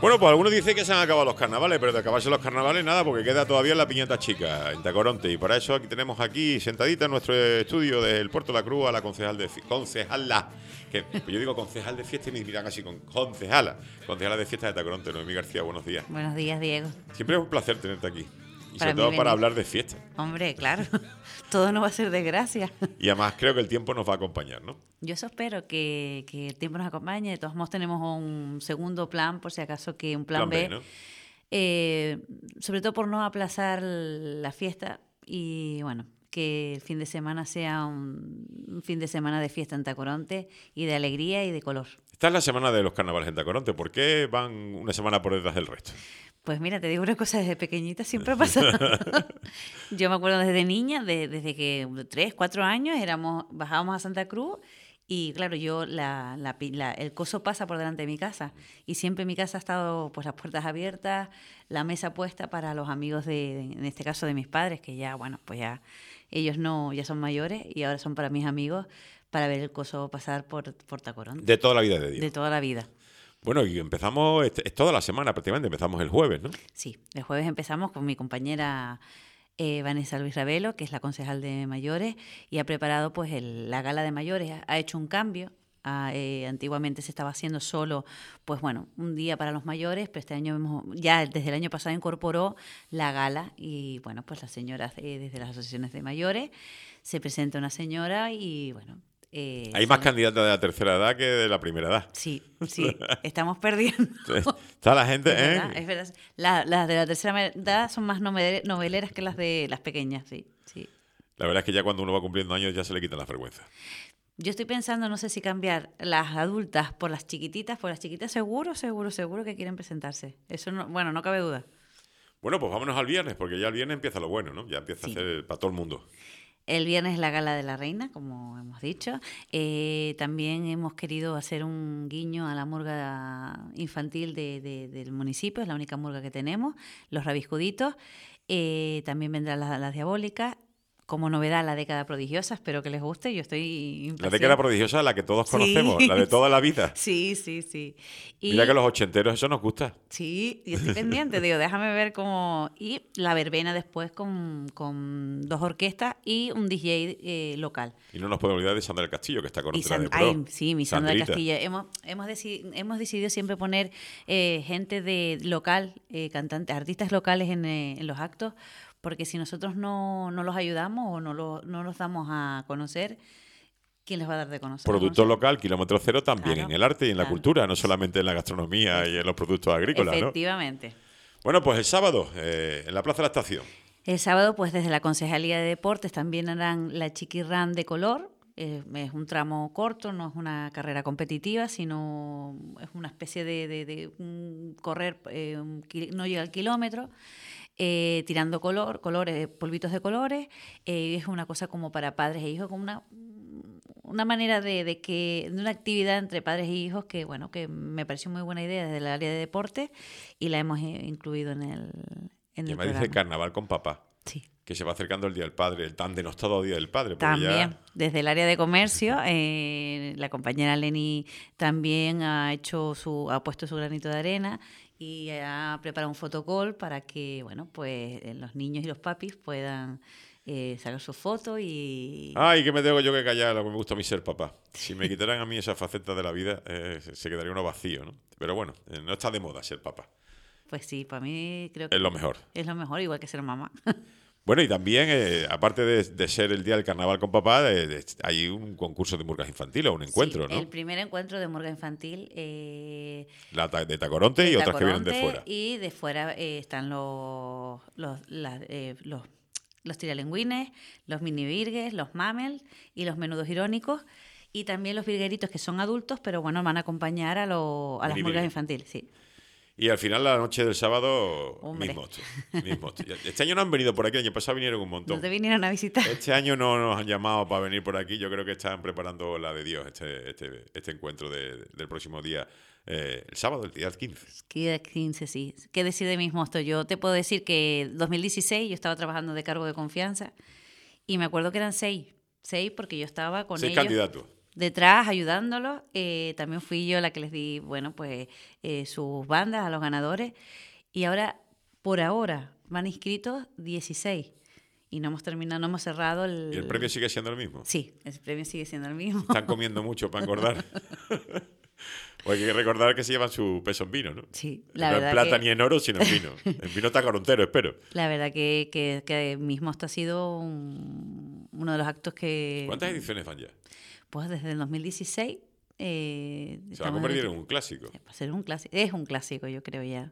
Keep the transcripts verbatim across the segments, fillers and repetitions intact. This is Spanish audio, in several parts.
Bueno, pues algunos dicen que se han acabado los carnavales, pero de acabarse los carnavales nada, porque queda todavía la piñata chica en Tacoronte. Y para eso aquí tenemos aquí sentadita en nuestro estudio del Puerto de la Cruz a la concejal de concejala, que pues yo digo concejal de fiesta y me miran así con concejala, concejala de fiesta de Tacoronte, Noemí García, buenos días. Buenos días, Diego. Siempre es un placer tenerte aquí. Y para sobre todo venir. para hablar de fiesta. Hombre, claro, todo no va a ser desgracia. Y además creo que el tiempo nos va a acompañar, ¿no? Yo eso espero, que, que el tiempo nos acompañe. De todos modos tenemos un segundo plan, por si acaso, que un plan, plan B, B ¿no? eh, sobre todo por no aplazar la fiesta y bueno, que el fin de semana sea un, un fin de semana de fiesta en Tacoronte y de alegría y de color. Esta es la semana de los carnavales en Tacoronte. ¿Por qué van una semana por detrás del resto? Pues mira, te digo una cosa, desde pequeñita siempre ha pasado. Yo me acuerdo desde niña, de, desde que tres, cuatro años éramos, bajábamos a Santa Cruz y claro, yo la, la, la, el coso pasa por delante de mi casa y siempre en mi casa ha estado pues las puertas abiertas, la mesa puesta para los amigos de, en este caso de mis padres, que ya, bueno, pues ya ellos no, ya son mayores y ahora son para mis amigos para ver el coso pasar por, por Tacoronte. De toda la vida de Dios. De toda la vida. Bueno, y empezamos, es toda la semana prácticamente, empezamos el jueves, ¿no? Sí, el jueves empezamos con mi compañera eh, Vanessa Luis Ravelo, que es la concejal de mayores, y ha preparado pues el, la gala de mayores, ha hecho un cambio. Ah, eh, antiguamente se estaba haciendo solo, pues bueno, un día para los mayores, pero este año hemos, ya desde el año pasado incorporó la gala y bueno, pues las señoras eh, desde las asociaciones de mayores, se presenta una señora y bueno... Eh, Hay más candidatas de la tercera edad que de la primera edad. Sí, sí, estamos perdiendo. Está la gente, es ¿eh? Verdad, es verdad. La, las de la tercera edad son más noveleras que las de las pequeñas, sí, sí. La verdad es que ya cuando uno va cumpliendo años ya se le quita la vergüenza. Yo estoy pensando, no sé si cambiar las adultas por las chiquititas, por las chiquitas seguro, seguro, seguro que quieren presentarse. Eso no, bueno, no cabe duda. Bueno, pues vámonos al viernes, porque ya el viernes empieza lo bueno, ¿no? Ya empieza sí. a hacer para todo el mundo. El viernes es la Gala de la Reina, como hemos dicho. Eh, también hemos querido hacer un guiño a la murga infantil de, de, del municipio, es la única murga que tenemos, los rabiscuditos. Eh, también vendrán las, las diabólicas. Como novedad, la década prodigiosa, espero que les guste, yo estoy impaciente. La década prodigiosa, la que todos conocemos, sí. La de toda la vida. Sí, sí, sí. Y mira que los ochenteros eso nos gusta. Sí, yo estoy pendiente, digo, déjame ver cómo... Y la verbena después con, con dos orquestas y un D J eh, local. Y no nos podemos olvidar de Sandra del Castillo, que está con San, de pro. Ay, sí, mi Sandra del Castillo. Hemos, hemos, decidido, hemos decidido siempre poner eh, gente de local, eh, cantantes, artistas locales en, eh, en los actos, porque si nosotros no, no los ayudamos o no, lo, no los damos a conocer, ¿quién les va a dar de conocer? Productor local, kilómetro cero también, claro, en el arte y en claro. la cultura, no solamente en la gastronomía es, y en los productos agrícolas, efectivamente. ¿no? Bueno, pues el sábado, eh, en la Plaza de la Estación. El sábado, pues desde la Concejalía de Deportes también harán la Chiqui Run de color. Eh, es un tramo corto, no es una carrera competitiva, sino es una especie de, de, de un correr, eh, un, no llega al kilómetro. Eh, tirando color, colores, polvitos de colores, eh, es una cosa como para padres e hijos, como una, una manera de, de que de una actividad entre padres e hijos que bueno que me pareció muy buena idea desde el área de deporte y la hemos incluido en el en y el me dice Carnaval con papá. Sí. Que se va acercando el Día del Padre, el tan denostado Día del Padre. También, ya... desde el área de comercio, eh, la compañera Leni también ha hecho su, ha puesto su granito de arena y ha preparado un fotocall para que, bueno, pues los niños y los papis puedan eh, sacar su foto y... Ay, que me tengo yo que callar, lo que me gusta a mí ser papá. Si me quitaran a mí esa faceta de la vida, eh, se quedaría uno vacío, ¿no? Pero bueno, eh, no está de moda ser papá. Pues sí, para mí creo que... Es lo mejor. Es lo mejor, igual que ser mamá. Bueno, y también, eh, aparte de, de ser el Día del Carnaval con papá, de, de, hay un concurso de murgas infantiles, un encuentro, sí, ¿no? El primer encuentro de murga infantil. Eh, La de Tacoronte de y otras Tacoronte, que vienen de fuera. Y de fuera eh, están los los, la, eh, los los tiralengüines, los mini virgues, los mamel y los menudos irónicos. Y también los virgueritos que son adultos, pero bueno, van a acompañar a, lo, a las murgas infantiles, sí. Y al final, la noche del sábado, Hombre. mismo, mismo. Este año no han venido por aquí, el año pasado vinieron un montón. No te vinieron a visitar. Este año no nos han llamado para venir por aquí. Yo creo que están preparando la de Dios, este, este, este encuentro de, del próximo día, eh, el sábado, el día quince. Día quince, sí. ¿Qué decir de mis mostos? Yo te puedo decir que dos mil dieciséis yo estaba trabajando de cargo de confianza y me acuerdo que eran seis. Seis porque yo estaba con seis ellos. candidatos. detrás ayudándolos. Eh, también fui yo la que les di, bueno, pues eh, sus bandas a los ganadores. Y ahora, por ahora, van inscritos dieciséis. Y no hemos terminado, no hemos cerrado el... ¿Y el premio sigue siendo el mismo? Sí, el premio sigue siendo el mismo. Están comiendo mucho para engordar. O hay que recordar que se llevan su peso en vino, ¿no? Sí, la no verdad en plata que... ni en oro, sino en vino. En vino tacorontero, espero. La verdad que, que, que mismo esto ha sido un- uno de los actos que... ¿Cuántas ediciones van ya? Pues desde el dos mil dieciséis... Eh, Se va a convertir en un clásico. Va a ser un clásico. Es un clásico, yo creo ya.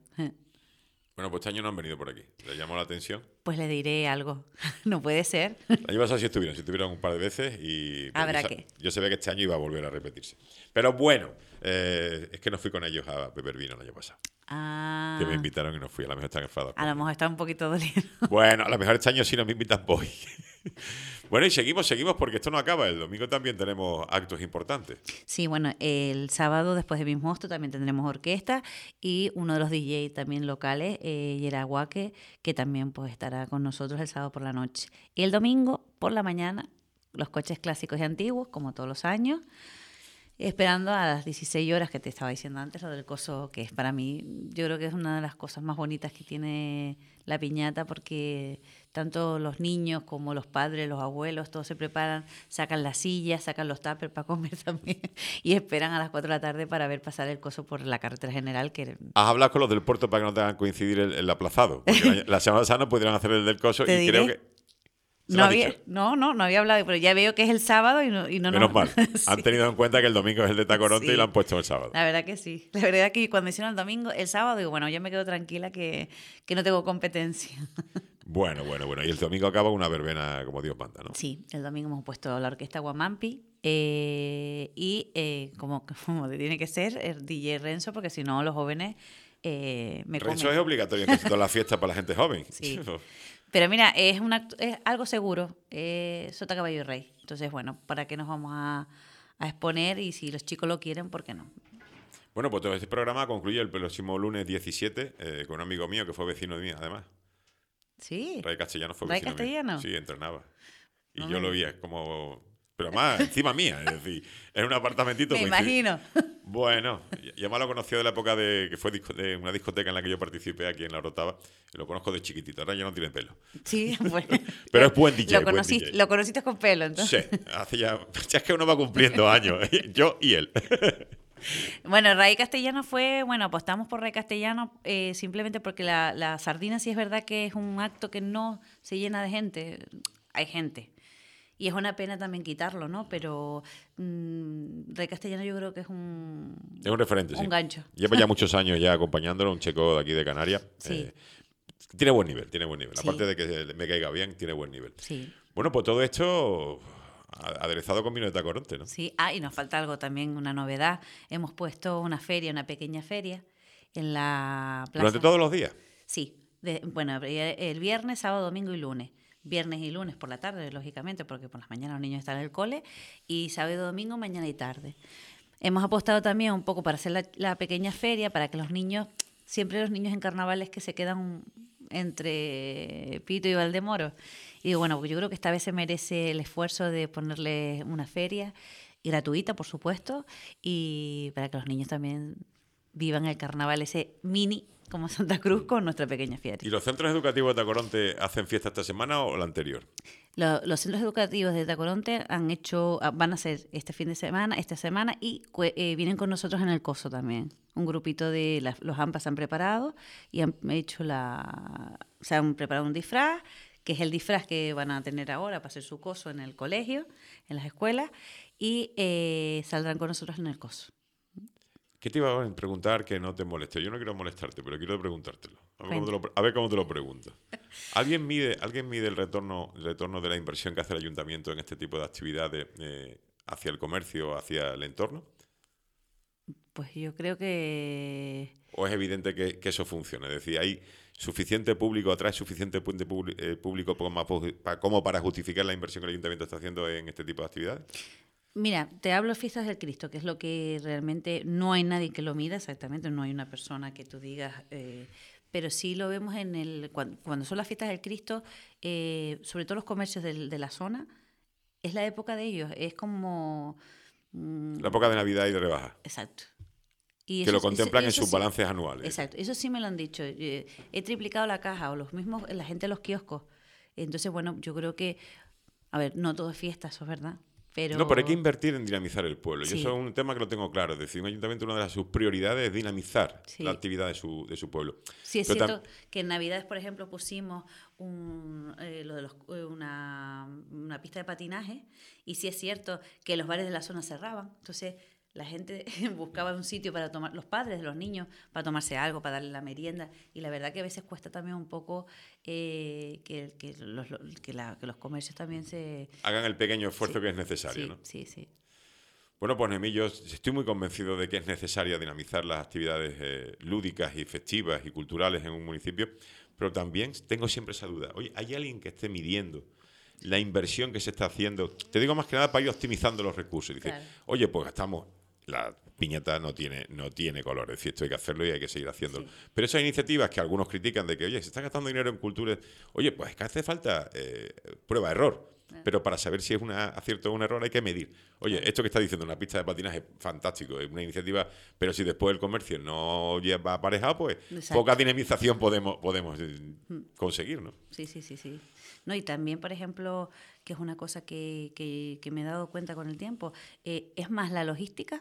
Bueno, pues este año no han venido por aquí. ¿Les llamó la atención? Pues le diré algo. No puede ser. El año pasado sí estuvieron, sí estuvieron un par de veces y... pues, Habrá yo, sa- que. yo sabía que este año iba a volver a repetirse. Pero bueno, eh, es que no fui con ellos a beber vino el año pasado. Ah, Que me invitaron y no fui. A lo mejor están enfadados. a lo conmigo. mejor está un poquito dolido. Bueno, a lo mejor este año si no me invitan voy. Bueno, y seguimos, seguimos porque esto no acaba. El domingo también tenemos actos importantes. Sí, bueno, el sábado después de Bismosto también tendremos orquesta y uno de los D J también locales, eh, Yerahuaque, que también pues estará con nosotros el sábado por la noche. Y el domingo por la mañana, los coches clásicos y antiguos, como todos los años, esperando a las dieciséis horas que te estaba diciendo antes, lo del coso, que es para mí, yo creo que es una de las cosas más bonitas que tiene la piñata, porque tanto los niños como los padres, los abuelos, todos se preparan, sacan las sillas, sacan los tuppers para comer también y esperan a las cuatro de la tarde para ver pasar el coso por la carretera general. Que ¿Has hablado con los del puerto para que no tengan que coincidir el, el aplazado? Porque la, la semana pasada no pudieron hacer el del coso Te y diré. creo que... ¿Se lo No, has había, dicho? no, no, no había hablado, pero ya veo que es el sábado y no, y no Menos no- mal. Sí. Han tenido en cuenta que el domingo es el de Tacoronte Sí. y lo han puesto el sábado. La verdad que sí. La verdad que cuando hicieron el domingo, el sábado, digo, bueno, yo me quedo tranquila que, que no tengo competencia. Bueno, bueno, bueno. Y el domingo acaba una verbena como Dios manda, ¿no? Sí, el domingo hemos puesto la orquesta Guamampi eh, y eh, como, como tiene que ser, el D J Renzo, porque si no los jóvenes eh, me Eso comen. es obligatorio en casi todas las fiestas para la gente joven. Sí. Pero mira, es, un acto- es algo seguro, eh, Sota, Caballo y Rey. Entonces, bueno, ¿para qué nos vamos a, a exponer? Y si los chicos lo quieren, ¿por qué no? Bueno, pues todo este programa concluye el próximo lunes diecisiete eh, con un amigo mío que fue vecino de mí, además. Sí. Ray Castellano fue ¿Ray vecino Castellano? mío. Sí, entrenaba. Y No yo me lo vi, es como... Pero más, encima mía, es decir, en un apartamentito. Me coincidí- imagino. Bueno, ya me lo conoció de la época de que fue disco- de una discoteca en la que yo participé aquí en La Orotava. Y lo conozco de chiquitito, ahora ya no tiene pelo. Sí, bueno. Pero es buen D J, Lo buen conociste, D J. lo conociste con pelo, entonces. Sí, hace ya... Ya es que uno va cumpliendo años, yo y él. Bueno, Ray Castellano fue, bueno, apostamos por Ray Castellano eh, simplemente porque la, la sardina sí es verdad que es un acto que no se llena de gente. Hay gente. Y es una pena también quitarlo, ¿no? Pero mmm, Ray Castellano yo creo que es un... Es un referente, Un sí. gancho. Lleva ya muchos años ya acompañándolo, un checo de aquí de Canarias. Sí. Eh, tiene buen nivel, tiene buen nivel. Sí. Aparte de que me caiga bien, tiene buen nivel. Sí, Bueno, pues todo esto a- aderezado con vino de Tacoronte, ¿no? sí. Ah, y nos falta algo también, una novedad. Hemos puesto una feria, una pequeña feria en la plaza. Durante todos los días. Sí, de- bueno, el viernes, sábado, domingo y lunes. Viernes y lunes por la tarde, lógicamente, porque por las mañanas los niños están en el cole, y sábado y domingo, mañana y tarde. Hemos apostado también un poco para hacer la, la pequeña feria, para que los niños, siempre los niños en carnavales que se quedan entre Pito y Valdemoro. Y digo, bueno, yo creo que esta vez se merece el esfuerzo de ponerle una feria, gratuita, por supuesto, y para que los niños también vivan el carnaval ese mini como Santa Cruz con nuestra pequeña feria. ¿Y los centros educativos de Tacoronte hacen fiesta esta semana o la anterior? Lo- los centros educativos de Tacoronte han hecho, ah, van a hacer este fin de semana, esta semana, y cue- eh, vienen con nosotros en el Coso también. Un grupito de las- los AMPAs se han preparado y han hecho la, se han preparado un disfraz, que es el disfraz que van a tener ahora para hacer su coso en el colegio, en las escuelas, y eh, saldrán con nosotros en el Coso. ¿Qué te iba a preguntar que no te moleste? Yo no quiero molestarte, pero quiero preguntártelo. A ver cómo te Cuenta. lo, a ver cómo te lo pregunto. ¿Alguien mide, ¿alguien mide el retorno, el retorno de la inversión que hace el ayuntamiento en este tipo de actividades eh, hacia el comercio, hacia el entorno? Pues yo creo que... ¿O es evidente que, que eso funciona? Es decir, ¿hay suficiente público, atrae suficiente pu- de publi- eh, público como, pa- como para justificar la inversión que el ayuntamiento está haciendo en este tipo de actividades? Mira, te hablo de fiestas del Cristo, que es lo que realmente no hay nadie que lo mida exactamente, no hay una persona que tú digas, eh, pero sí lo vemos en el cuando, cuando son las fiestas del Cristo, eh, sobre todo los comercios del- de la zona, es la época de ellos, es como Mm, La época de Navidad y de rebaja. exacto. Y Que lo eso- contemplan eso- en eso sus sí. balances anuales. Exacto, eso sí me lo han dicho. Eh, he triplicado la caja o los mismos, la gente de los kioscos. Entonces, bueno, yo creo que, a ver, no todo es fiesta, eso es verdad. Pero No, pero hay que invertir en dinamizar el pueblo. Yo Sí. eso es un tema que lo tengo claro. Es decir, un ayuntamiento, una de sus prioridades es dinamizar Sí. la actividad de su, de su pueblo. sí es Pero tam- cierto que en Navidades, por ejemplo, pusimos un, eh, lo de los- eh, una, una pista de patinaje y sí es cierto que los bares de la zona cerraban. Entonces la gente buscaba un sitio para tomar, los padres de los niños, para tomarse algo, para darle la merienda. Y la verdad que a veces cuesta también un poco eh, que, que, los, que, la- que los comercios también se... hagan el pequeño esfuerzo Sí, que es necesario, sí, ¿no? sí, sí. Bueno, pues Noemí, yo estoy muy convencido de que es necesaria dinamizar las actividades eh, lúdicas y festivas y culturales en un municipio, pero también tengo siempre esa duda. Oye, ¿hay alguien que esté midiendo la inversión que se está haciendo? Te digo más que nada para ir optimizando los recursos. Dice, Claro. oye, pues gastamos... La piñata no tiene, no tiene color, es decir, esto hay que hacerlo y hay que seguir haciéndolo. Sí. Pero esas iniciativas que algunos critican de que, oye, se está gastando dinero en cultura, oye, pues es que hace falta eh, prueba-error. Pero para saber si es un acierto o un error hay que medir. Oye, esto que está diciendo, una pista de patinaje, fantástico, es una iniciativa, pero si después el comercio no lleva aparejado, pues Exacto. poca dinamización podemos, podemos eh, conseguir, ¿no? Sí, sí, sí, sí. No, y también, por ejemplo, que es una cosa que, que, que me he dado cuenta con el tiempo, eh, es más la logística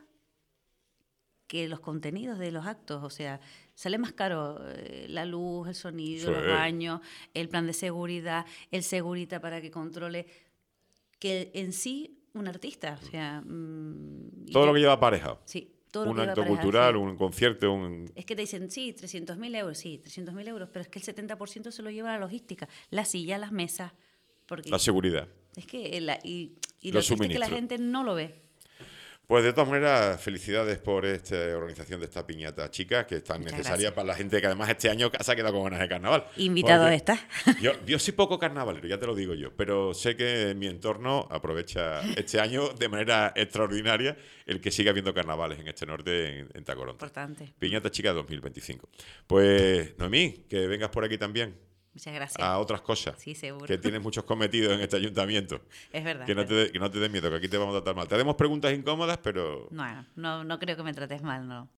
que los contenidos de los actos. O sea, sale más caro eh, la luz, el sonido, Sí. los baños, el plan de seguridad, el segurita para que controle, que en sí un artista. O sea, mm, y Todo lo que- que lleva aparejado. Sí, todo lo Un que lleva acto aparejado, cultural, sí. un concierto, un... Es que te dicen, sí, trescientos mil euros, sí, trescientos mil euros, pero es que el setenta por ciento se lo lleva la logística, la silla, las mesas, porque la seguridad. es que la, y, y lo Los triste es que la suministros. gente no lo ve. Pues de todas maneras, felicidades por esta organización de esta piñata chica, que es tan Muchas necesaria gracias. para la gente que además este año se ha quedado con ganas de carnaval. Invitado Porque está. Yo, yo soy poco carnavalero, ya te lo digo yo, pero sé que en mi entorno aprovecha este año de manera extraordinaria el que siga habiendo carnavales en este norte, en, en Tacoronte. Importante. Piñata Chica dos mil veinticinco. Pues, Noemí, que vengas por aquí también Muchas gracias. a otras cosas. Sí, seguro. Que tienes muchos cometidos en este ayuntamiento. Es verdad. Que no te, de- que no te des miedo, que aquí te vamos a tratar mal. Te haremos preguntas incómodas, pero... No, no, no creo que me trates mal, no.